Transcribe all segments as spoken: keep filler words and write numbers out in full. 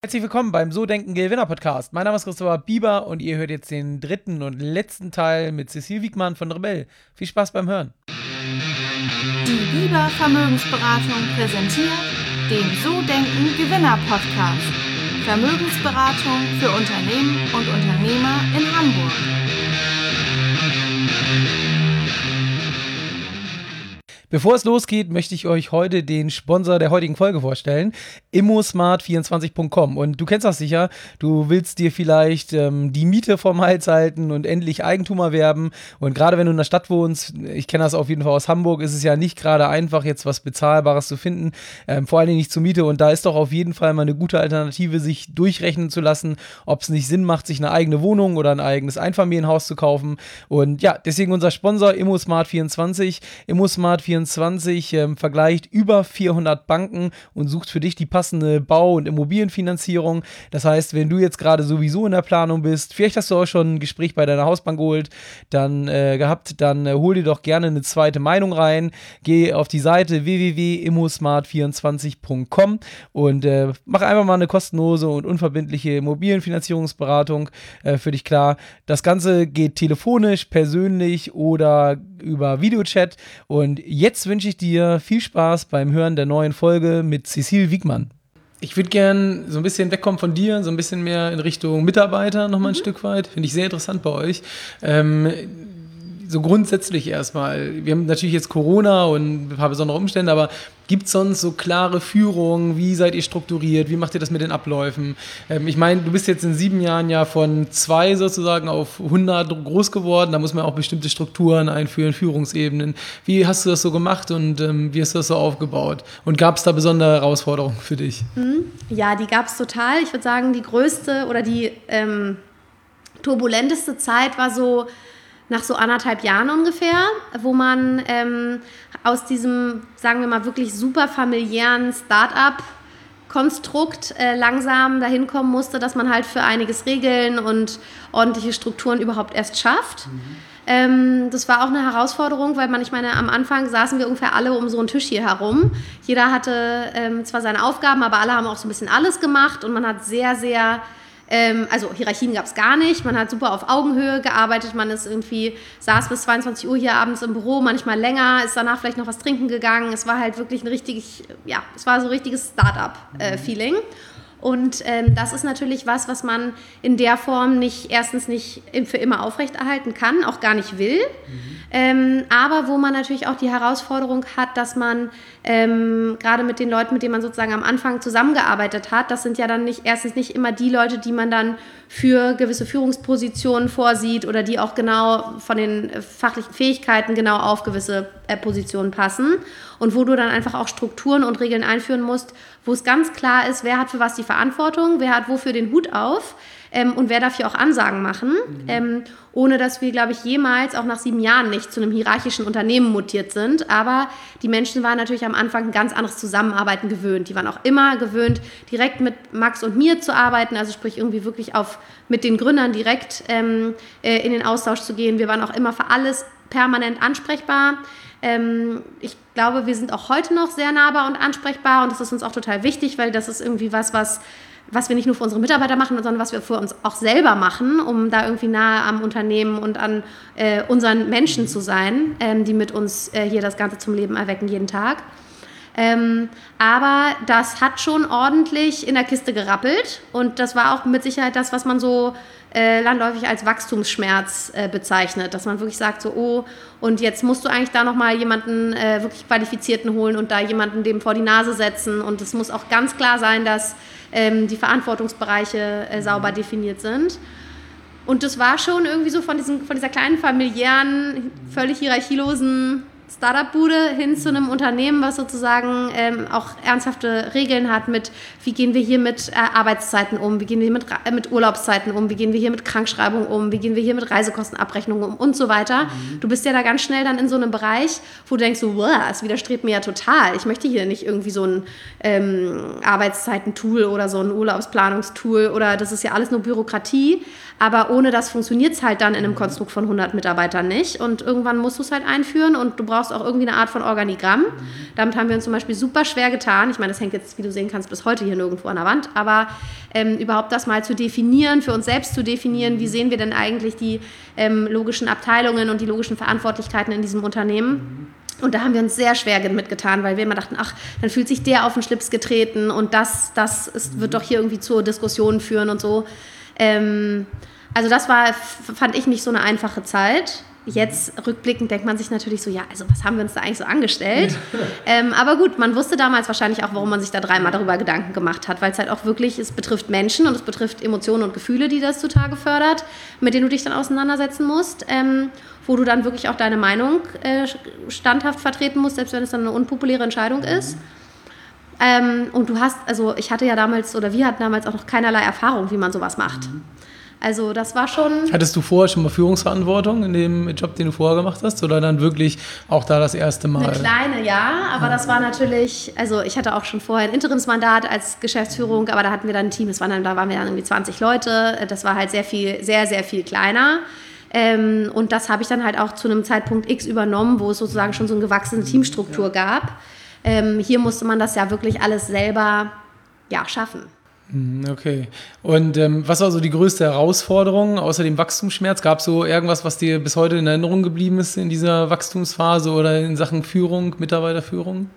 Herzlich willkommen beim So Denken Gewinner Podcast. Mein Name ist Christopher Bieber und ihr hört jetzt den dritten und letzten Teil mit Cecile Wiegmann von Rebell. Viel Spaß beim Hören. Die Bieber Vermögensberatung präsentiert den So Denken Gewinner Podcast. Vermögensberatung für Unternehmen und Unternehmer in Hamburg. Bevor es losgeht, möchte ich euch heute den Sponsor der heutigen Folge vorstellen, immosmart vierundzwanzig punkt com. Und du kennst das sicher, du willst dir vielleicht ähm, die Miete vom Hals halten und endlich Eigentum erwerben. Und gerade wenn du in der Stadt wohnst, ich kenne das auf jeden Fall aus Hamburg, ist es ja nicht gerade einfach, jetzt was Bezahlbares zu finden, ähm, vor allen Dingen nicht zur Miete. Und da ist doch auf jeden Fall mal eine gute Alternative, sich durchrechnen zu lassen, ob es nicht Sinn macht, sich eine eigene Wohnung oder ein eigenes Einfamilienhaus zu kaufen. Und ja, deswegen unser Sponsor immosmart vierundzwanzig. immosmart vierundzwanzig ähm, vergleicht über vierhundert Banken und sucht für dich die passende Bau- und Immobilienfinanzierung. Das heißt, wenn du jetzt gerade sowieso in der Planung bist, vielleicht hast du auch schon ein Gespräch bei deiner Hausbank geholt, dann äh, gehabt, dann äh, hol dir doch gerne eine zweite Meinung rein. Geh auf die Seite w w w punkt immosmart vierundzwanzig punkt com und äh, mach einfach mal eine kostenlose und unverbindliche Immobilienfinanzierungsberatung äh, für dich klar. Das Ganze geht telefonisch, persönlich oder über Videochat. Und jetzt wünsche ich dir viel Spaß beim Hören der neuen Folge mit Cecile Wiegmann. Ich würde gerne so ein bisschen wegkommen von dir, so ein bisschen mehr in Richtung Mitarbeiter nochmal ein mhm. Stück weit. Finde ich sehr interessant bei euch. Ähm, so grundsätzlich erstmal, wir haben natürlich jetzt Corona und ein paar besondere Umstände, aber gibt es sonst so klare Führung? Wie seid ihr strukturiert? Wie macht ihr das mit den Abläufen? Ähm, ich meine, du bist jetzt in sieben Jahren ja von zwei sozusagen auf hundert groß geworden. Da muss man auch bestimmte Strukturen einführen, Führungsebenen. Wie hast du das so gemacht und ähm, wie hast du das so aufgebaut? Und gab es da besondere Herausforderungen für dich? Ja, die gab es total. Ich würde sagen, die größte oder die ähm, turbulenteste Zeit war so nach so anderthalb Jahren ungefähr, wo man ähm, aus diesem, sagen wir mal, wirklich super familiären Start-up-Konstrukt äh, langsam dahin kommen musste, dass man halt für einiges Regeln und ordentliche Strukturen überhaupt erst schafft. Mhm. Ähm, das war auch eine Herausforderung, weil man, ich meine, am Anfang saßen wir ungefähr alle um so einen Tisch hier herum. Jeder hatte ähm, zwar seine Aufgaben, aber alle haben auch so ein bisschen alles gemacht und man hat sehr, sehr also Hierarchien gab es gar nicht, man hat super auf Augenhöhe gearbeitet, man ist irgendwie, saß bis zweiundzwanzig Uhr hier abends im Büro, manchmal länger, ist danach vielleicht noch was trinken gegangen, es war halt wirklich ein richtiges, ja, es war so ein richtiges Start-up-Feeling. Und ähm, das ist natürlich was, was man in der Form nicht, erstens nicht für immer aufrechterhalten kann, auch gar nicht will, mhm. ähm, aber wo man natürlich auch die Herausforderung hat, dass man ähm, gerade mit den Leuten, mit denen man sozusagen am Anfang zusammengearbeitet hat, das sind ja dann nicht, erstens nicht immer die Leute, die man dann für gewisse Führungspositionen vorsieht oder die auch genau von den fachlichen Fähigkeiten genau auf gewisse äh, Positionen passen und wo du dann einfach auch Strukturen und Regeln einführen musst, wo es ganz klar ist, wer hat für was die Verantwortung, wer hat wofür den Hut auf ähm, und wer darf hier auch Ansagen machen, mhm. ähm, ohne dass wir, glaube ich, jemals auch nach sieben Jahren nicht zu einem hierarchischen Unternehmen mutiert sind. Aber die Menschen waren natürlich am Anfang ein ganz anderes Zusammenarbeiten gewöhnt. Die waren auch immer gewöhnt, direkt mit Max und mir zu arbeiten, also sprich irgendwie wirklich auf mit den Gründern direkt ähm, äh, in den Austausch zu gehen. Wir waren auch immer für alles permanent ansprechbar. Ähm, ich glaube, wir sind auch heute noch sehr nahbar und ansprechbar und das ist uns auch total wichtig, weil das ist irgendwie was, was, was wir nicht nur für unsere Mitarbeiter machen, sondern was wir für uns auch selber machen, um da irgendwie nahe am Unternehmen und an äh, unseren Menschen zu sein, ähm, die mit uns äh, hier das Ganze zum Leben erwecken jeden Tag. Ähm, aber das hat schon ordentlich in der Kiste gerappelt und das war auch mit Sicherheit das, was man so äh, landläufig als Wachstumsschmerz äh, bezeichnet, dass man wirklich sagt so, oh, und jetzt musst du eigentlich da nochmal jemanden äh, wirklich Qualifizierten holen und da jemanden dem vor die Nase setzen und es muss auch ganz klar sein, dass ähm, die Verantwortungsbereiche äh, sauber definiert sind. Und das war schon irgendwie so von, diesen, von dieser kleinen familiären, völlig hierarchielosen Startup-Bude hin zu einem Unternehmen, was sozusagen ähm, auch ernsthafte Regeln hat mit, wie gehen wir hier mit äh, Arbeitszeiten um, wie gehen wir hier mit, äh, mit Urlaubszeiten um, wie gehen wir hier mit Krankschreibung um, wie gehen wir hier mit Reisekostenabrechnung um und so weiter. Mhm. Du bist ja da ganz schnell dann in so einem Bereich, wo du denkst, so, wow, es widerstrebt mir ja total. Ich möchte hier nicht irgendwie so ein ähm, Arbeitszeiten-Tool oder so ein Urlaubsplanungstool oder das ist ja alles nur Bürokratie. Aber ohne das funktioniert es halt dann in einem Konstrukt von hundert Mitarbeitern nicht. Und irgendwann musst du es halt einführen und du brauchst brauchst auch irgendwie eine Art von Organigramm. Damit haben wir uns zum Beispiel super schwer getan. Ich meine, das hängt jetzt, wie du sehen kannst, bis heute hier nirgendwo an der Wand. Aber ähm, überhaupt das mal zu definieren, für uns selbst zu definieren, wie sehen wir denn eigentlich die ähm, logischen Abteilungen und die logischen Verantwortlichkeiten in diesem Unternehmen. Und da haben wir uns sehr schwer mitgetan, weil wir immer dachten, ach, dann fühlt sich der auf den Schlips getreten und das, das ist, wird doch hier irgendwie zu Diskussionen führen und so. Ähm, also das war, fand ich, nicht so eine einfache Zeit. Jetzt rückblickend denkt man sich natürlich so, ja, also was haben wir uns da eigentlich so angestellt? ähm, aber gut, man wusste damals wahrscheinlich auch, warum man sich da dreimal darüber Gedanken gemacht hat, weil es halt auch wirklich, es betrifft Menschen und es betrifft Emotionen und Gefühle, die das zutage fördert, mit denen du dich dann auseinandersetzen musst. Ähm, wo du dann wirklich auch deine Meinung äh, standhaft vertreten musst, selbst wenn es dann eine unpopuläre Entscheidung ist. Ähm, und du hast, also ich hatte ja damals, oder wir hatten damals auch noch keinerlei Erfahrung, wie man sowas macht. Also das war schon... Hattest du vorher schon mal Führungsverantwortung in dem Job, den du vorher gemacht hast, oder dann wirklich auch da das erste Mal? Eine kleine, ja, aber das war natürlich, also ich hatte auch schon vorher ein Interimsmandat als Geschäftsführung, aber da hatten wir dann ein Team, das waren dann, da waren wir dann irgendwie zwanzig Leute, das war halt sehr viel, sehr, sehr viel kleiner. Ähm, und das habe ich dann halt auch zu einem Zeitpunkt X übernommen, wo es sozusagen schon so eine gewachsene Teamstruktur gab. Ähm, hier musste man das ja wirklich alles selber ja, schaffen. Okay. Und ähm, was war so die größte Herausforderung außer dem Wachstumsschmerz? Gab es so irgendwas, was dir bis heute in Erinnerung geblieben ist in dieser Wachstumsphase oder in Sachen Führung, Mitarbeiterführung?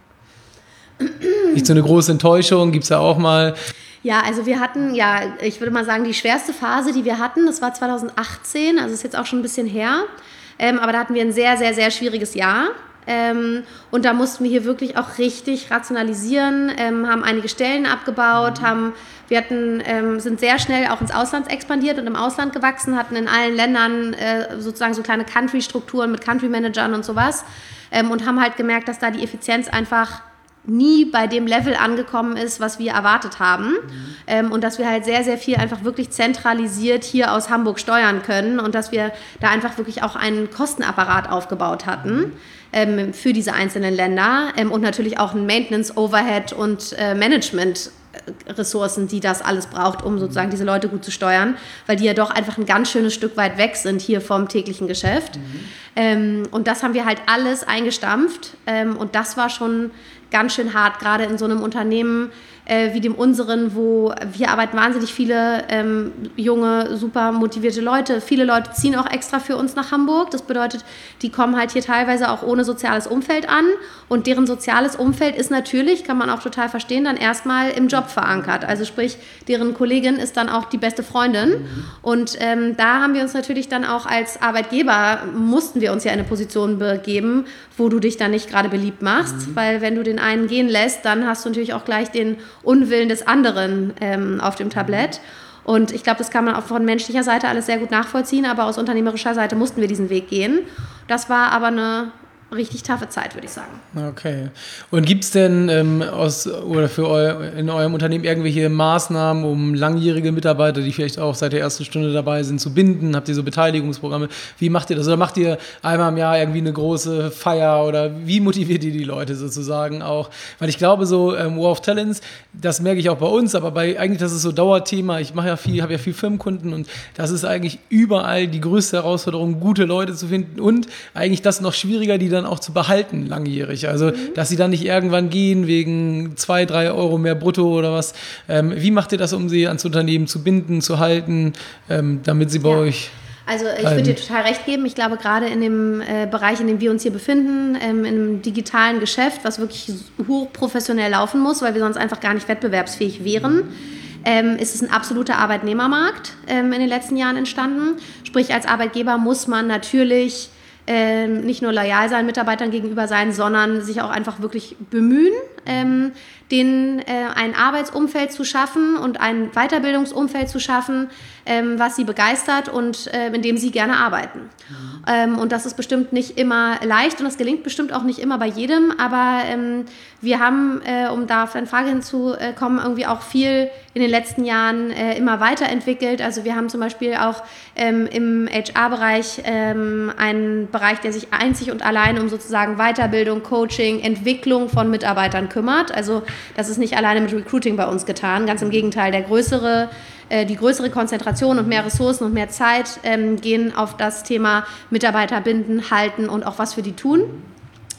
Nicht so eine große Enttäuschung? Gibt es da auch mal... Ja, also wir hatten, ja, ich würde mal sagen, die schwerste Phase, die wir hatten, das war zwanzig achtzehn, also ist jetzt auch schon ein bisschen her, ähm, aber da hatten wir ein sehr, sehr, sehr schwieriges Jahr. Ähm, und da mussten wir hier wirklich auch richtig rationalisieren, ähm, haben einige Stellen abgebaut, haben, wir hatten, ähm, sind sehr schnell auch ins Ausland expandiert und im Ausland gewachsen, hatten in allen Ländern äh, sozusagen so kleine Country-Strukturen mit Country-Managern und sowas ähm, und haben halt gemerkt, dass da die Effizienz einfach nie bei dem Level angekommen ist, was wir erwartet haben. Mhm. Ähm, und dass wir halt sehr, sehr viel einfach wirklich zentralisiert hier aus Hamburg steuern können und dass wir da einfach wirklich auch einen Kostenapparat aufgebaut hatten ähm, für diese einzelnen Länder ähm, und natürlich auch ein Maintenance, Overhead und äh, Management Ressourcen, die das alles braucht, um sozusagen diese Leute gut zu steuern, weil die ja doch einfach ein ganz schönes Stück weit weg sind hier vom täglichen Geschäft. Mhm. Ähm, und das haben wir halt alles eingestampft ähm, und das war schon ganz schön hart, gerade in so einem Unternehmen äh, wie dem unseren, wo wir arbeiten wahnsinnig viele ähm, junge, super motivierte Leute. Viele Leute ziehen auch extra für uns nach Hamburg. Das bedeutet, die kommen halt hier teilweise auch ohne soziales Umfeld an und deren soziales Umfeld ist natürlich, kann man auch total verstehen, dann erstmal im Job verankert. Also sprich, deren Kollegin ist dann auch die beste Freundin mhm. und ähm, da haben wir uns natürlich dann auch als Arbeitgeber, mussten wir uns ja in eine Position begeben, wo du dich dann nicht gerade beliebt machst, mhm. weil wenn du den einen gehen lässt, dann hast du natürlich auch gleich den Unwillen des anderen ähm, auf dem Tablett. Und ich glaube, das kann man auch von menschlicher Seite alles sehr gut nachvollziehen, aber aus unternehmerischer Seite mussten wir diesen Weg gehen. Das war aber eine richtig taffe Zeit, würde ich sagen. Okay. Und gibt es denn ähm, aus oder für eu, in eurem Unternehmen irgendwelche Maßnahmen, um langjährige Mitarbeiter, die vielleicht auch seit der ersten Stunde dabei sind, zu binden? Habt ihr so Beteiligungsprogramme? Wie macht ihr das? Oder macht ihr einmal im Jahr irgendwie eine große Feier? Oder wie motiviert ihr die Leute sozusagen auch? Weil ich glaube, so ähm, War of Talents, das merke ich auch bei uns, aber bei eigentlich, das ist so Dauerthema. Ich mache ja viel, habe ja viel Firmenkunden und das ist eigentlich überall die größte Herausforderung, gute Leute zu finden und eigentlich das noch schwieriger, die dann auch zu behalten langjährig. Also, mhm. dass sie dann nicht irgendwann gehen wegen zwei, drei Euro mehr brutto oder was. Ähm, wie macht ihr das, um sie ans Unternehmen zu binden, zu halten, ähm, damit sie bei ja. euch... Also ich würde dir total recht geben. Ich glaube, gerade in dem äh, Bereich, in dem wir uns hier befinden, ähm, im digitalen Geschäft, was wirklich hochprofessionell laufen muss, weil wir sonst einfach gar nicht wettbewerbsfähig wären, ähm, ist es ein absoluter Arbeitnehmermarkt ähm, in den letzten Jahren entstanden. Sprich, als Arbeitgeber muss man natürlich ähm, nicht nur loyal sein, Mitarbeitern gegenüber sein, sondern sich auch einfach wirklich bemühen, ähm, denen äh, ein Arbeitsumfeld zu schaffen und ein Weiterbildungsumfeld zu schaffen, ähm, was sie begeistert und äh, in dem sie gerne arbeiten. Mhm. Ähm, und das ist bestimmt nicht immer leicht und das gelingt bestimmt auch nicht immer bei jedem, aber ähm, wir haben, äh, um da auf eine Frage hinzukommen, irgendwie auch viel in den letzten Jahren äh, immer weiterentwickelt. Also wir haben zum Beispiel auch ähm, im H R-Bereich ähm, einen Bereich, der sich einzig und allein um sozusagen Weiterbildung, Coaching, Entwicklung von Mitarbeitern kümmert. Also das ist nicht alleine mit Recruiting bei uns getan, ganz im Gegenteil, der größere, äh, die größere Konzentration und mehr Ressourcen und mehr Zeit ähm, gehen auf das Thema Mitarbeiter binden, halten und auch was für die tun.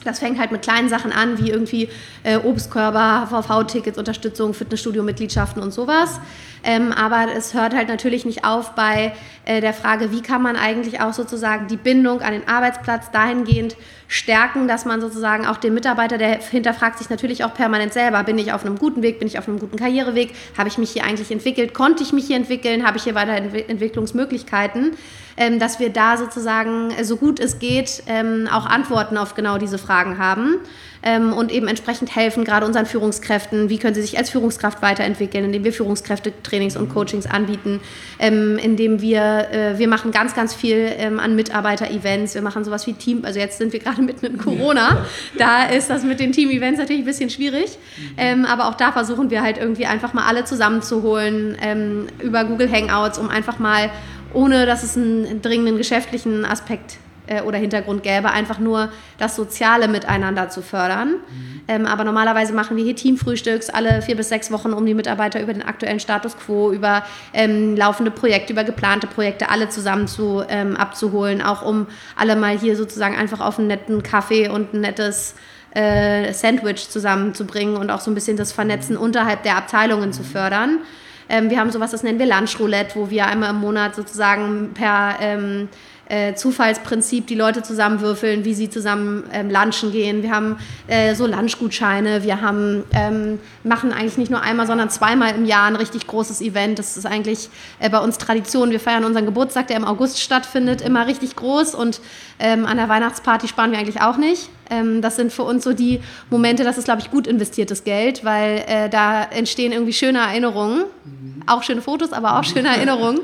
Das fängt halt mit kleinen Sachen an, wie irgendwie äh, Obstkörper, H V V-Tickets, Unterstützung, Fitnessstudio-Mitgliedschaften und sowas. Ähm, aber es hört halt natürlich nicht auf bei äh, der Frage, wie kann man eigentlich auch sozusagen die Bindung an den Arbeitsplatz dahingehend stärken, dass man sozusagen auch den Mitarbeiter, der hinterfragt sich natürlich auch permanent selber, bin ich auf einem guten Weg, bin ich auf einem guten Karriereweg, habe ich mich hier eigentlich entwickelt, konnte ich mich hier entwickeln, habe ich hier weiter Entwicklungsmöglichkeiten, ähm, dass wir da sozusagen, so gut es geht, ähm, auch Antworten auf genau diese Fragen haben ähm, und eben entsprechend helfen, gerade unseren Führungskräften, wie können sie sich als Führungskraft weiterentwickeln, indem wir Führungskräfte-Trainings und Coachings anbieten, ähm, indem wir, äh, wir machen ganz, ganz viel ähm, an Mitarbeiter-Events, wir machen sowas wie Team, also jetzt sind wir gerade mitten in Corona, da ist das mit den Team-Events natürlich ein bisschen schwierig, ähm, aber auch da versuchen wir halt irgendwie einfach mal alle zusammenzuholen ähm, über Google Hangouts, um einfach mal, ohne dass es einen dringenden geschäftlichen Aspekt äh, oder Hintergrund gäbe, einfach nur das soziale Miteinander zu fördern. Mhm. Ähm, aber normalerweise machen wir hier Teamfrühstücks alle vier bis sechs Wochen, um die Mitarbeiter über den aktuellen Status quo, über ähm, laufende Projekte, über geplante Projekte alle zusammen zu, ähm, abzuholen, auch um alle mal hier sozusagen einfach auf einen netten Kaffee und ein nettes äh, Sandwich zusammenzubringen und auch so ein bisschen das Vernetzen unterhalb der Abteilungen zu fördern. Ähm, wir haben sowas, das nennen wir Lunchroulette, wo wir einmal im Monat sozusagen per ähm, äh, Zufallsprinzip die Leute zusammenwürfeln, wie sie zusammen ähm, lunchen gehen. Wir haben äh, so Lunchgutscheine, wir haben, ähm, machen eigentlich nicht nur einmal, sondern zweimal im Jahr ein richtig großes Event. Das ist eigentlich äh, bei uns Tradition. Wir feiern unseren Geburtstag, der im August stattfindet, immer richtig groß und ähm, an der Weihnachtsparty sparen wir eigentlich auch nicht. Ähm, das sind für uns so die Momente, das ist, glaube ich, gut investiertes Geld, weil äh, da entstehen irgendwie schöne Erinnerungen, mhm. auch schöne Fotos, aber auch schöne Erinnerungen.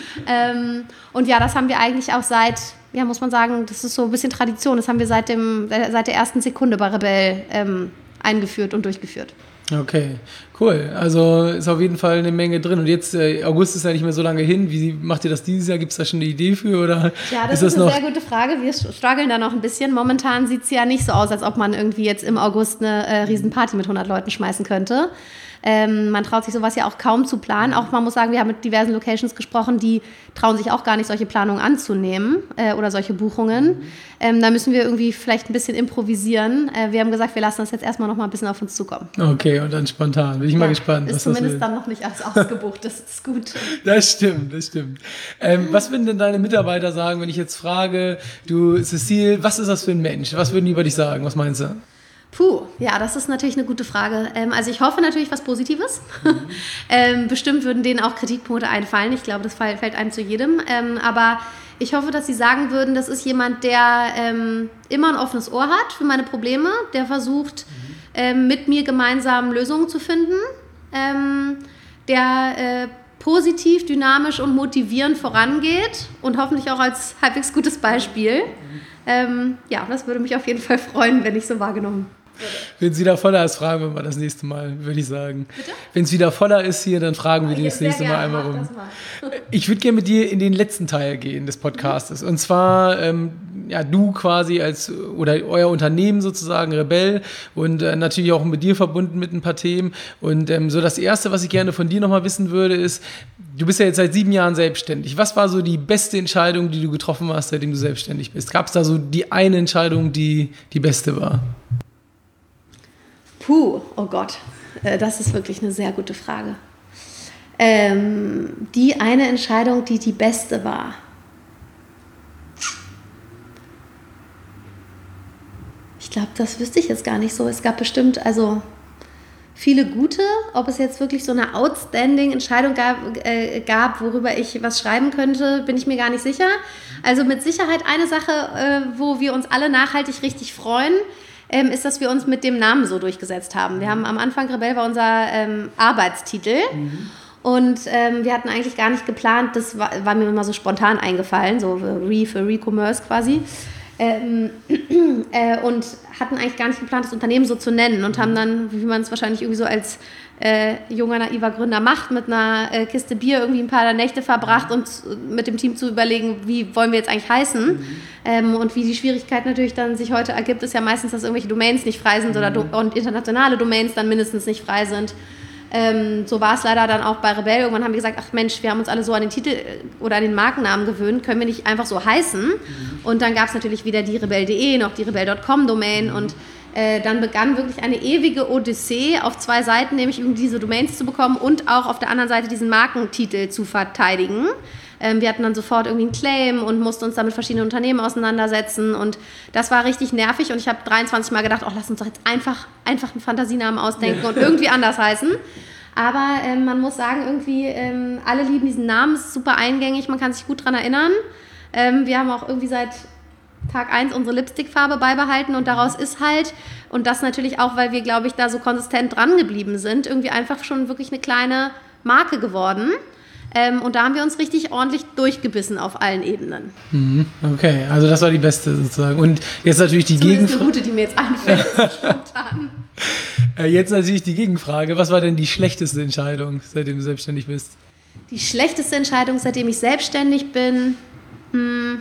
Ähm, und ja, das haben wir eigentlich auch seit, ja, muss man sagen, das ist so ein bisschen Tradition, das haben wir seit, dem, seit der ersten Sekunde bei Rebell ähm, eingeführt und durchgeführt. Okay, cool. Also ist auf jeden Fall eine Menge drin. Und jetzt, äh, August ist ja nicht mehr so lange hin. Wie macht ihr das dieses Jahr? Gibt es da schon eine Idee für? Oder ja, das ist, ist das eine noch sehr gute Frage. Wir strugglen da noch ein bisschen. Momentan sieht es ja nicht so aus, als ob man irgendwie jetzt im August eine äh, Riesenparty mit hundert Leuten schmeißen könnte. Ähm, man traut sich sowas ja auch kaum zu planen. Auch man muss sagen, wir haben mit diversen Locations gesprochen, die trauen sich auch gar nicht, solche Planungen anzunehmen äh, oder solche Buchungen. Mhm. Ähm, da müssen wir irgendwie vielleicht ein bisschen improvisieren. Äh, wir haben gesagt, wir lassen das jetzt erstmal noch mal ein bisschen auf uns zukommen. Okay, und dann spontan. Bin ich ja, mal gespannt. Ist was zumindest das dann noch nicht alles ausgebucht. Das ist gut. Das stimmt, das stimmt. Ähm, was würden denn deine Mitarbeiter sagen, wenn ich jetzt frage, du Cecile, was ist das für ein Mensch? Was würden die über dich sagen? Was meinst du? Puh, ja, das ist natürlich eine gute Frage. Ähm, also ich hoffe natürlich was Positives. Mhm. ähm, bestimmt würden denen auch Kritikpunkte einfallen. Ich glaube, das fällt einem zu jedem. Ähm, aber ich hoffe, dass sie sagen würden, das ist jemand, der ähm, immer ein offenes Ohr hat für meine Probleme, der versucht, mhm. ähm, mit mir gemeinsam Lösungen zu finden, ähm, der äh, positiv, dynamisch und motivierend vorangeht und hoffentlich auch als halbwegs gutes Beispiel. Mhm. Ähm, ja, das würde mich auf jeden Fall freuen, wenn ich so wahrgenommen würde. Wenn es wieder voller ist, fragen wir mal das nächste Mal, würde ich sagen. Wenn es wieder voller ist hier, dann fragen wir okay, das nächste Mal einmal rum. Mal. Ich würde gerne mit dir in den letzten Teil gehen des Podcastes. Und zwar, ähm, ja, du quasi als, oder euer Unternehmen sozusagen, Rebell, und äh, natürlich auch mit dir verbunden mit ein paar Themen. Und ähm, so das Erste, was ich gerne von dir nochmal wissen würde, ist, du bist ja jetzt seit sieben Jahren selbstständig. Was war so die beste Entscheidung, die du getroffen hast, seitdem du selbstständig bist? Gab es da so die eine Entscheidung, die die beste war? Puh, oh Gott, das ist wirklich eine sehr gute Frage. Ähm, die eine Entscheidung, die die beste war. Ich glaube, das wüsste ich jetzt gar nicht so. Es gab bestimmt also viele gute, ob es jetzt wirklich so eine outstanding Entscheidung gab, äh, gab, worüber ich was schreiben könnte, bin ich mir gar nicht sicher. Also mit Sicherheit eine Sache, äh, wo wir uns alle nachhaltig richtig freuen, Ähm, ist, dass wir uns mit dem Namen so durchgesetzt haben. Wir haben am Anfang, Rebell war unser ähm, Arbeitstitel mhm. und ähm, wir hatten eigentlich gar nicht geplant, das war, war mir immer so spontan eingefallen, so Re für Recommerce quasi ähm, äh, und hatten eigentlich gar nicht geplant, das Unternehmen so zu nennen und haben dann, wie man es wahrscheinlich irgendwie so als äh, junger, naiver Gründer macht, mit einer äh, Kiste Bier irgendwie ein paar Nächte verbracht und mit dem Team zu überlegen, wie wollen wir jetzt eigentlich heißen. Mhm. Ähm, und wie die Schwierigkeit natürlich dann sich heute ergibt, ist ja meistens, dass irgendwelche Domains nicht frei sind mhm. oder do- und internationale Domains dann mindestens nicht frei sind. Ähm, so war es leider dann auch bei Rebell. Irgendwann haben wir gesagt, ach Mensch, wir haben uns alle so an den Titel oder an den Markennamen gewöhnt, können wir nicht einfach so heißen? Mhm. Und dann gab es natürlich weder die rebell punkt de noch die rebell punkt com Domain und äh, dann begann wirklich eine ewige Odyssee auf zwei Seiten, nämlich irgendwie diese Domains zu bekommen und auch auf der anderen Seite diesen Markentitel zu verteidigen. Ähm, wir hatten dann sofort irgendwie einen Claim und mussten uns dann mit verschiedenen Unternehmen auseinandersetzen und das war richtig nervig und ich habe dreiundzwanzig Mal gedacht, oh, lass uns doch jetzt einfach, einfach einen Fantasienamen ausdenken und irgendwie anders heißen. Aber ähm, man muss sagen, irgendwie ähm, alle lieben diesen Namen, es ist super eingängig, man kann sich gut dran erinnern. Ähm, wir haben auch irgendwie seit Tag eins unsere Lipstickfarbe beibehalten und daraus ist halt, und das natürlich auch, weil wir, glaube ich, da so konsistent dran geblieben sind, irgendwie einfach schon wirklich eine kleine Marke geworden. Ähm, und da haben wir uns richtig ordentlich durchgebissen auf allen Ebenen. Okay, also das war die beste sozusagen. Und jetzt natürlich die Gegenfrage. Das ist eine gute, die mir jetzt einfällt, spontan. Jetzt natürlich die Gegenfrage. Was war denn die schlechteste Entscheidung, seitdem du selbstständig bist? Die schlechteste Entscheidung, seitdem ich selbstständig bin? Hm.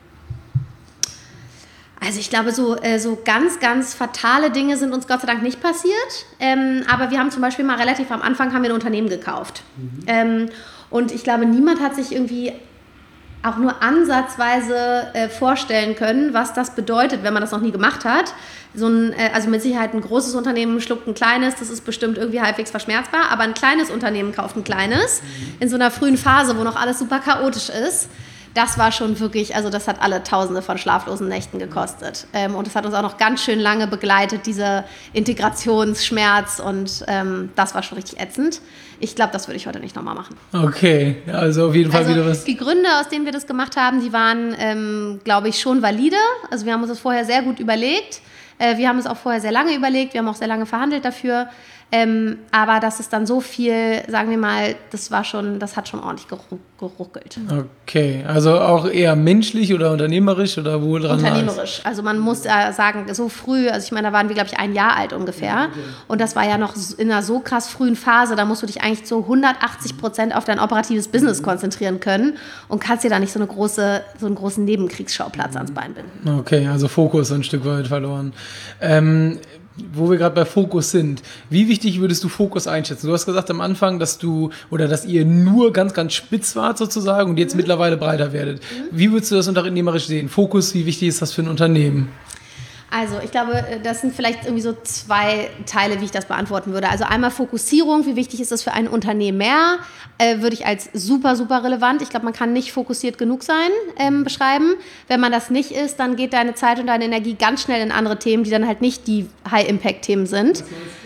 Also ich glaube, so, äh, so ganz, ganz fatale Dinge sind uns Gott sei Dank nicht passiert. Ähm, aber wir haben zum Beispiel mal relativ am Anfang haben wir ein Unternehmen gekauft. Mhm. Ähm, und ich glaube, niemand hat sich irgendwie auch nur ansatzweise äh, vorstellen können, was das bedeutet, wenn man das noch nie gemacht hat. So ein, äh, also mit Sicherheit ein großes Unternehmen schluckt ein kleines, das ist bestimmt irgendwie halbwegs verschmerzbar, aber ein kleines Unternehmen kauft ein kleines in so einer frühen Phase, wo noch alles super chaotisch ist. Das war schon wirklich, also das hat alle Tausende von schlaflosen Nächten gekostet. Ähm, und es hat uns auch noch ganz schön lange begleitet, dieser Integrationsschmerz. Und ähm, das war schon richtig ätzend. Ich glaube, das würde ich heute nicht nochmal machen. Okay, also auf jeden Fall also wieder was. Die Gründe, aus denen wir das gemacht haben, die waren, ähm, glaube ich, schon valide. Also wir haben uns das vorher sehr gut überlegt. Äh, wir haben es auch vorher sehr lange überlegt. Wir haben auch sehr lange verhandelt dafür. Ähm, aber das ist dann so viel, sagen wir mal, das war schon, das hat schon ordentlich geruck, geruckelt. Okay, also auch eher menschlich oder unternehmerisch oder wo dran? Unternehmerisch. Also man muss äh, sagen, so früh, also ich meine, da waren wir, glaube ich, ein Jahr alt ungefähr. Ja, okay. Und das war ja noch in einer so krass frühen Phase, da musst du dich eigentlich zu hundertachtzig Prozent auf dein operatives Business konzentrieren können und kannst dir da nicht so, eine große, so einen großen Nebenkriegsschauplatz ans Bein binden. Okay, also Fokus ein Stück weit verloren. Ähm, Wo wir gerade bei Fokus sind, wie wichtig würdest du Fokus einschätzen? Du hast gesagt am Anfang, dass du oder dass ihr nur ganz, ganz spitz wart sozusagen und jetzt mhm. mittlerweile breiter werdet. Mhm. Wie würdest du das unternehmerisch sehen? Fokus, wie wichtig ist das für ein Unternehmen? Also ich glaube, das sind vielleicht irgendwie so zwei Teile, wie ich das beantworten würde. Also einmal Fokussierung, wie wichtig ist das für ein Unternehmer, äh, würde ich als super, super relevant. Ich glaube, man kann nicht fokussiert genug sein, ähm, beschreiben. Wenn man das nicht ist, dann geht deine Zeit und deine Energie ganz schnell in andere Themen, die dann halt nicht die High-Impact-Themen sind.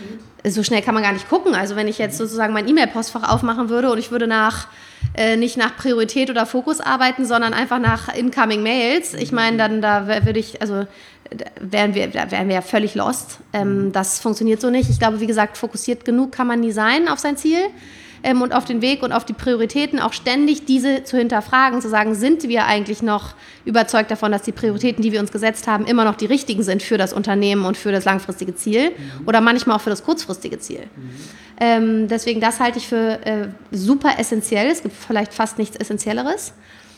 So schnell kann man gar nicht gucken. Also wenn ich jetzt sozusagen mein E-Mail-Postfach aufmachen würde und ich würde nach äh, nicht nach Priorität oder Fokus arbeiten, sondern einfach nach Incoming Mails, ich meine, dann da würde ich, also wären wir, da wären wir ja völlig lost. Ähm, das funktioniert so nicht. Ich glaube, wie gesagt, fokussiert genug kann man nie sein auf sein Ziel ähm, und auf den Weg und auf die Prioritäten, auch ständig diese zu hinterfragen, zu sagen, sind wir eigentlich noch überzeugt davon, dass die Prioritäten, die wir uns gesetzt haben, immer noch die richtigen sind für das Unternehmen und für das langfristige Ziel mhm. oder manchmal auch für das kurzfristige Ziel. Mhm. Ähm, deswegen, das halte ich für äh, super essentiell. Es gibt vielleicht fast nichts Essentielleres.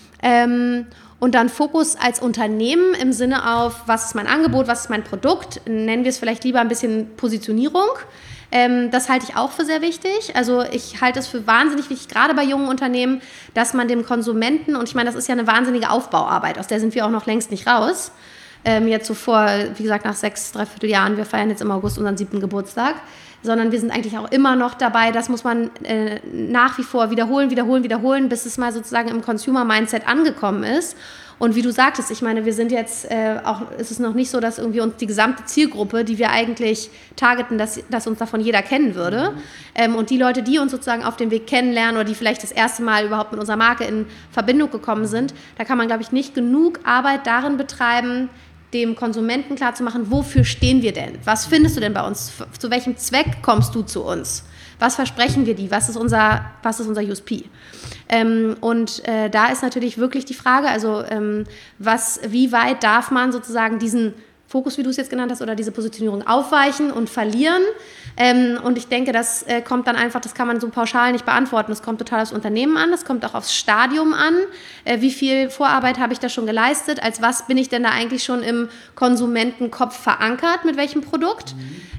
Ähm, Und dann Fokus als Unternehmen im Sinne auf, was ist mein Angebot, was ist mein Produkt, nennen wir es vielleicht lieber ein bisschen Positionierung. Ähm, das halte ich auch für sehr wichtig. Also ich halte es für wahnsinnig wichtig, gerade bei jungen Unternehmen, dass man dem Konsumenten, und ich meine, das ist ja eine wahnsinnige Aufbauarbeit, aus der sind wir auch noch längst nicht raus. Ähm, jetzt so vor, wie gesagt, nach sechs, dreiviertel Jahren, wir feiern jetzt im August unseren siebten Geburtstag, sondern wir sind eigentlich auch immer noch dabei, das muss man äh, nach wie vor wiederholen, wiederholen, wiederholen, bis es mal sozusagen im Consumer-Mindset angekommen ist. Und wie du sagtest, ich meine, wir sind jetzt äh, auch, ist es noch nicht so, dass irgendwie uns die gesamte Zielgruppe, die wir eigentlich targeten, dass, dass uns davon jeder kennen würde. Mhm. Ähm, und die Leute, die uns sozusagen auf dem Weg kennenlernen oder die vielleicht das erste Mal überhaupt mit unserer Marke in Verbindung gekommen sind, da kann man, glaube ich, nicht genug Arbeit darin betreiben, dem Konsumenten klarzumachen, wofür stehen wir denn? Was findest du denn bei uns? Zu welchem Zweck kommst du zu uns? Was versprechen wir dir? Was ist unser, was ist unser U S P? Ähm, und äh, da ist natürlich wirklich die Frage, also ähm, was, wie weit darf man sozusagen diesen Fokus, wie du es jetzt genannt hast, oder diese Positionierung aufweichen und verlieren? Ähm, und ich denke, das äh, kommt dann einfach, das kann man so pauschal nicht beantworten. Das kommt total aufs Unternehmen an, das kommt auch aufs Stadium an. Äh, wie viel Vorarbeit habe ich da schon geleistet? Als was bin ich denn da eigentlich schon im Konsumentenkopf verankert? Mit welchem Produkt? Mhm.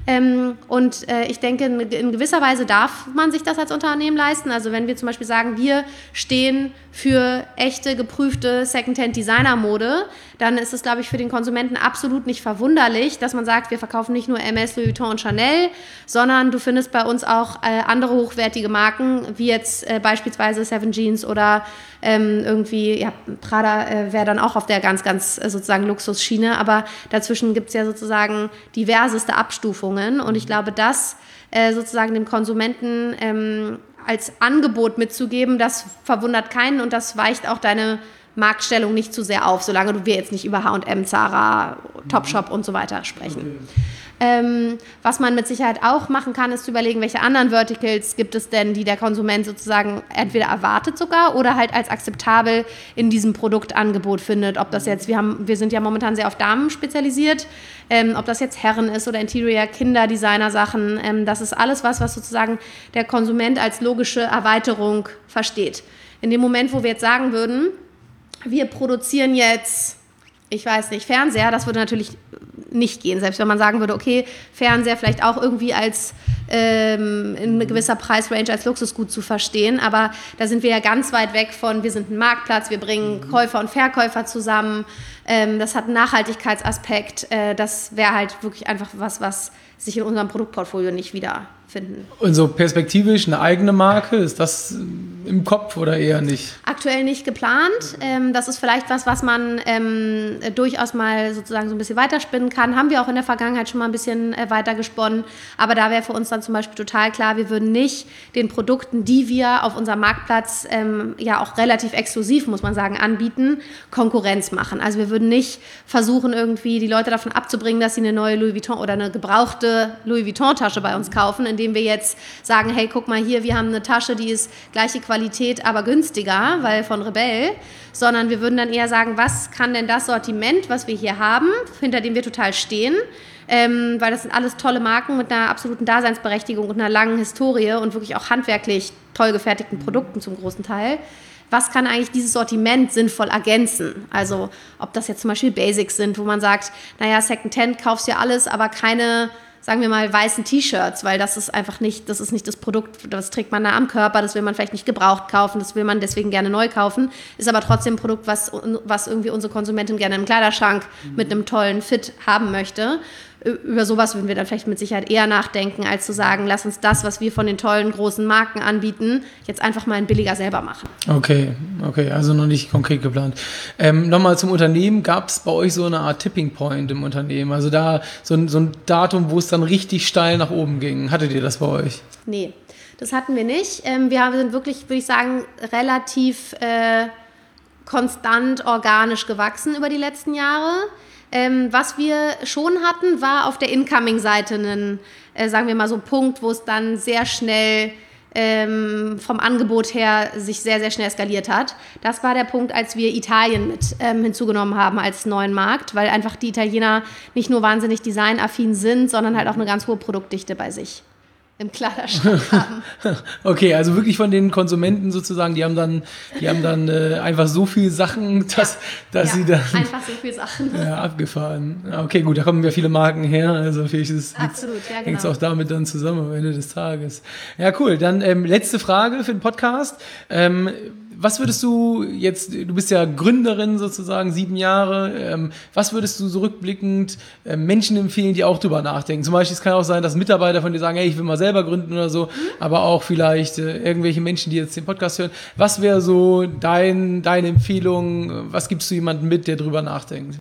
Ähm, und äh, ich denke, in, in gewisser Weise darf man sich das als Unternehmen leisten. Also wenn wir zum Beispiel sagen, wir stehen für echte, geprüfte Secondhand-Designer-Mode, dann ist es, glaube ich, für den Konsumenten absolut nicht verwunderlich, dass man sagt, wir verkaufen nicht nur M S, Louis Vuitton und Chanel, sondern du findest bei uns auch äh, andere hochwertige Marken, wie jetzt äh, beispielsweise Seven Jeans oder ähm, irgendwie, ja, Prada äh, wäre dann auch auf der ganz, ganz äh, sozusagen Luxusschiene, aber dazwischen gibt es ja sozusagen diverseste Abstufungen und ich glaube, das äh, sozusagen dem Konsumenten ähm, als Angebot mitzugeben, das verwundert keinen und das weicht auch deine Marktstellung nicht zu sehr auf, solange du wir jetzt nicht über H und M, Zara, Topshop und so weiter sprechen. Okay. Ähm, was man mit Sicherheit auch machen kann, ist zu überlegen, welche anderen Verticals gibt es denn, die der Konsument sozusagen entweder erwartet sogar oder halt als akzeptabel in diesem Produktangebot findet. Ob das jetzt, wir haben, wir sind ja momentan sehr auf Damen spezialisiert, ähm, ob das jetzt Herren ist oder Interior, Kinder-Designer-Sachen, ähm, das ist alles was, was sozusagen der Konsument als logische Erweiterung versteht. In dem Moment, wo wir jetzt sagen würden, wir produzieren jetzt, ich weiß nicht, Fernseher, das würde natürlich nicht gehen. Selbst wenn man sagen würde, okay, Fernseher vielleicht auch irgendwie als ähm, in gewisser Preisrange als Luxusgut zu verstehen, aber da sind wir ja ganz weit weg von, wir sind ein Marktplatz, wir bringen Käufer und Verkäufer zusammen, ähm, das hat einen Nachhaltigkeitsaspekt, äh, das wäre halt wirklich einfach was, was sich in unserem Produktportfolio nicht wiederfinden. Und so perspektivisch eine eigene Marke, ist das im Kopf oder eher nicht? Aktuell nicht geplant. Ähm, das ist vielleicht was, was man ähm, durchaus mal sozusagen so ein bisschen weiterspinnen kann. Haben wir auch in der Vergangenheit schon mal ein bisschen äh, weitergesponnen. Aber da wäre für uns dann zum Beispiel total klar, wir würden nicht den Produkten, die wir auf unserem Marktplatz ähm, ja auch relativ exklusiv, muss man sagen, anbieten, Konkurrenz machen. Also wir würden nicht versuchen, irgendwie die Leute davon abzubringen, dass sie eine neue Louis Vuitton oder eine gebrauchte Louis Vuitton-Tasche bei uns kaufen, indem wir jetzt sagen, hey, guck mal hier, wir haben eine Tasche, die ist gleiche Qualität, aber günstiger, weil von Rebell, sondern wir würden dann eher sagen, was kann denn das Sortiment, was wir hier haben, hinter dem wir total stehen, ähm, weil das sind alles tolle Marken mit einer absoluten Daseinsberechtigung und einer langen Historie und wirklich auch handwerklich toll gefertigten Produkten zum großen Teil. Was kann eigentlich dieses Sortiment sinnvoll ergänzen? Also ob das jetzt zum Beispiel Basics sind, wo man sagt, naja, Secondhand kaufst du ja alles, aber keine, sagen wir mal, weißen T-Shirts, weil das ist einfach nicht, das ist nicht das Produkt, das trägt man nah am Körper, das will man vielleicht nicht gebraucht kaufen, das will man deswegen gerne neu kaufen, ist aber trotzdem ein Produkt, was, was irgendwie unsere Konsumentin gerne im Kleiderschrank mhm. mit einem tollen Fit haben möchte. Über sowas würden wir dann vielleicht mit Sicherheit eher nachdenken, als zu sagen, lass uns das, was wir von den tollen großen Marken anbieten, jetzt einfach mal in billiger selber machen. Okay, okay, also noch nicht konkret geplant. Ähm, nochmal zum Unternehmen, gab es bei euch so eine Art Tipping Point im Unternehmen? Also da so ein, so ein Datum, wo es dann richtig steil nach oben ging. Hattet ihr das bei euch? Nee, das hatten wir nicht. Ähm, wir sind wirklich, würde ich sagen, relativ äh, konstant organisch gewachsen über die letzten Jahre. Ähm, was wir schon hatten, war auf der Incoming-Seite ein, äh, sagen wir mal so, Punkt, wo es dann sehr schnell ähm, vom Angebot her sich sehr, sehr schnell skaliert hat. Das war der Punkt, als wir Italien mit ähm, hinzugenommen haben als neuen Markt, weil einfach die Italiener nicht nur wahnsinnig designaffin sind, sondern halt auch eine ganz hohe Produktdichte bei sich im Kleiderschrank haben. Okay, also wirklich von den Konsumenten sozusagen, die haben dann, die haben dann äh, einfach so viel Sachen, dass, ja. dass ja, sie dann... einfach so viel Sachen. Ja, abgefahren. Okay, gut, da kommen ja viele Marken her, also vielleicht ist, Absolut, ja, genau. hängt es auch damit dann zusammen am Ende des Tages. Ja, cool. Dann ähm, letzte Frage für den Podcast. Ähm, Was würdest du jetzt, du bist ja Gründerin sozusagen, sieben Jahre, ähm, was würdest du so rückblickend äh, Menschen empfehlen, die auch drüber nachdenken? Zum Beispiel, es kann auch sein, dass Mitarbeiter von dir sagen, hey, ich will mal selber gründen oder so, mhm. aber auch vielleicht äh, irgendwelche Menschen, die jetzt den Podcast hören. Was wäre so dein, deine Empfehlung? Was gibst du jemandem mit, der drüber nachdenkt?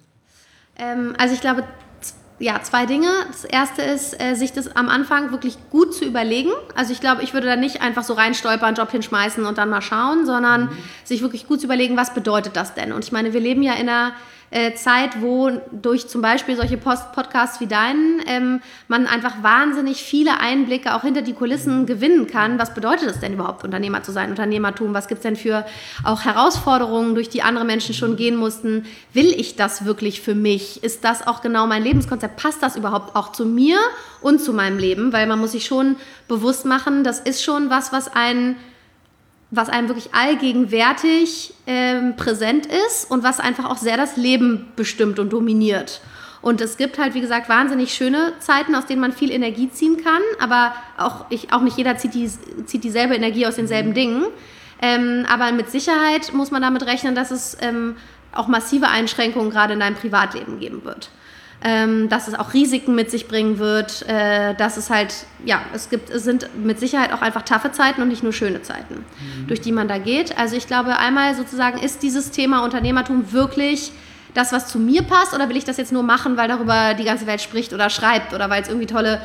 Ähm, also ich glaube, ja, zwei Dinge. Das erste ist, äh, sich das am Anfang wirklich gut zu überlegen. Also ich glaube, ich würde da nicht einfach so reinstolpern, einen Job hinschmeißen und dann mal schauen, sondern mhm. sich wirklich gut zu überlegen, was bedeutet das denn? Und ich meine, wir leben ja in einer äh, Zeit, wo durch zum Beispiel solche Post- Podcasts wie deinen ähm, man einfach wahnsinnig viele Einblicke auch hinter die Kulissen mhm. gewinnen kann. Was bedeutet es denn überhaupt, Unternehmer zu sein, Unternehmertum? Was gibt es denn für auch Herausforderungen, durch die andere Menschen schon gehen mussten? Will ich das wirklich für mich? Ist das auch genau mein Lebenskonzept? Passt das überhaupt auch zu mir und zu meinem Leben? Weil man muss sich schon bewusst machen, das ist schon was, was einen, was einem wirklich allgegenwärtig ähm, präsent ist und was einfach auch sehr das Leben bestimmt und dominiert. Und es gibt halt, wie gesagt, wahnsinnig schöne Zeiten, aus denen man viel Energie ziehen kann, aber auch, ich, auch nicht jeder zieht, die, zieht dieselbe Energie aus denselben Dingen. Ähm, aber mit Sicherheit muss man damit rechnen, dass es ähm, auch massive Einschränkungen gerade in deinem Privatleben geben wird. Ähm, dass es auch Risiken mit sich bringen wird, äh, dass es halt, ja, es gibt, es sind mit Sicherheit auch einfach taffe Zeiten und nicht nur schöne Zeiten, mhm. durch die man da geht. Also ich glaube, einmal sozusagen, ist dieses Thema Unternehmertum wirklich das, was zu mir passt, oder will ich das jetzt nur machen, weil darüber die ganze Welt spricht oder schreibt oder weil es irgendwie tolle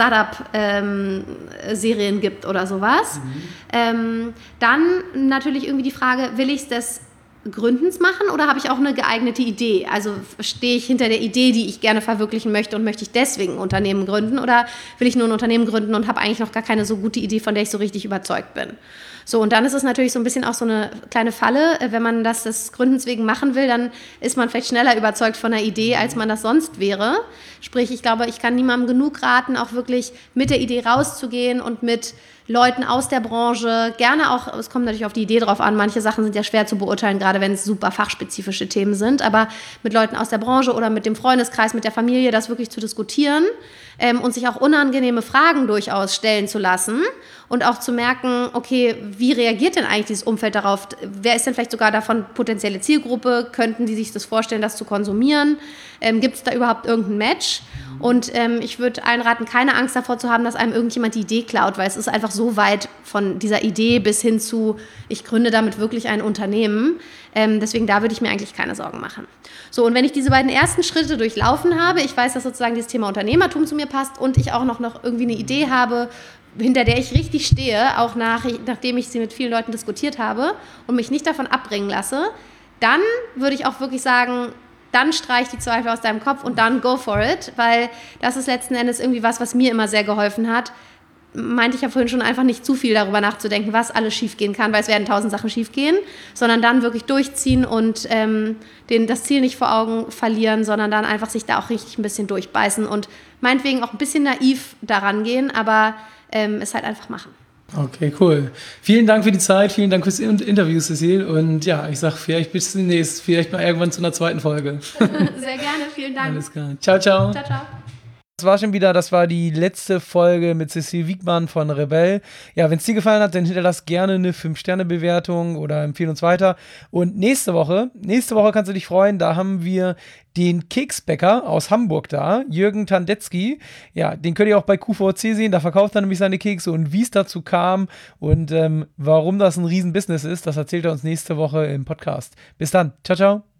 Startup-Serien ähm, gibt oder sowas. Mhm. Ähm, dann natürlich irgendwie die Frage, will ich es des Gründens machen oder habe ich auch eine geeignete Idee? Also stehe ich hinter der Idee, die ich gerne verwirklichen möchte, und möchte ich deswegen ein Unternehmen gründen, oder will ich nur ein Unternehmen gründen und habe eigentlich noch gar keine so gute Idee, von der ich so richtig überzeugt bin? So, und dann ist es natürlich so ein bisschen auch so eine kleine Falle. Wenn man das des Gründens wegen machen will, dann ist man vielleicht schneller überzeugt von einer Idee, als man das sonst wäre. Sprich, ich glaube, ich kann niemandem genug raten, auch wirklich mit der Idee rauszugehen und mit Leuten aus der Branche, gerne auch, es kommt natürlich auf die Idee drauf an, manche Sachen sind ja schwer zu beurteilen, gerade wenn es super fachspezifische Themen sind, aber mit Leuten aus der Branche oder mit dem Freundeskreis, mit der Familie, das wirklich zu diskutieren ähm, und sich auch unangenehme Fragen durchaus stellen zu lassen und auch zu merken, okay, wie reagiert denn eigentlich dieses Umfeld darauf? Wer ist denn vielleicht sogar davon potenzielle Zielgruppe? Könnten die sich das vorstellen, das zu konsumieren? Ähm, gibt es da überhaupt irgendein Match? Und ähm, ich würde allen raten, keine Angst davor zu haben, dass einem irgendjemand die Idee klaut, weil es ist einfach so weit von dieser Idee bis hin zu, ich gründe damit wirklich ein Unternehmen. Ähm, deswegen da würde ich mir eigentlich keine Sorgen machen. So, und wenn ich diese beiden ersten Schritte durchlaufen habe, ich weiß, dass sozusagen dieses Thema Unternehmertum zu mir passt und ich auch noch, noch irgendwie eine Idee habe, hinter der ich richtig stehe, auch nach, nachdem ich sie mit vielen Leuten diskutiert habe und mich nicht davon abbringen lasse, dann würde ich auch wirklich sagen, dann streich die Zweifel aus deinem Kopf und dann go for it, weil das ist letzten Endes irgendwie was, was mir immer sehr geholfen hat. Meinte ich ja vorhin schon, einfach nicht zu viel darüber nachzudenken, was alles schiefgehen kann, weil es werden tausend Sachen schiefgehen, sondern dann wirklich durchziehen und ähm, den, das Ziel nicht vor Augen verlieren, sondern dann einfach sich da auch richtig ein bisschen durchbeißen und meinetwegen auch ein bisschen naiv daran gehen, aber ähm, es halt einfach machen. Okay, cool. Vielen Dank für die Zeit, vielen Dank fürs Interview, Cecile. Und ja, ich sag vielleicht bis demnächst, vielleicht mal irgendwann zu einer zweiten Folge. Sehr gerne, vielen Dank. Alles klar. Ciao, ciao. Ciao, ciao. Das war schon wieder, das war die letzte Folge mit Cecile Wiegmann von Rebell. Ja, wenn es dir gefallen hat, dann hinterlass gerne eine fünf Sterne Bewertung oder empfehle uns weiter. Und nächste Woche, nächste Woche kannst du dich freuen, da haben wir den Keksbäcker aus Hamburg da, Jürgen Tandetzky. Ja, den könnt ihr auch bei Q V C sehen, da verkauft er nämlich seine Kekse, und wie es dazu kam und ähm, warum das ein Riesenbusiness ist, das erzählt er uns nächste Woche im Podcast. Bis dann, ciao, ciao.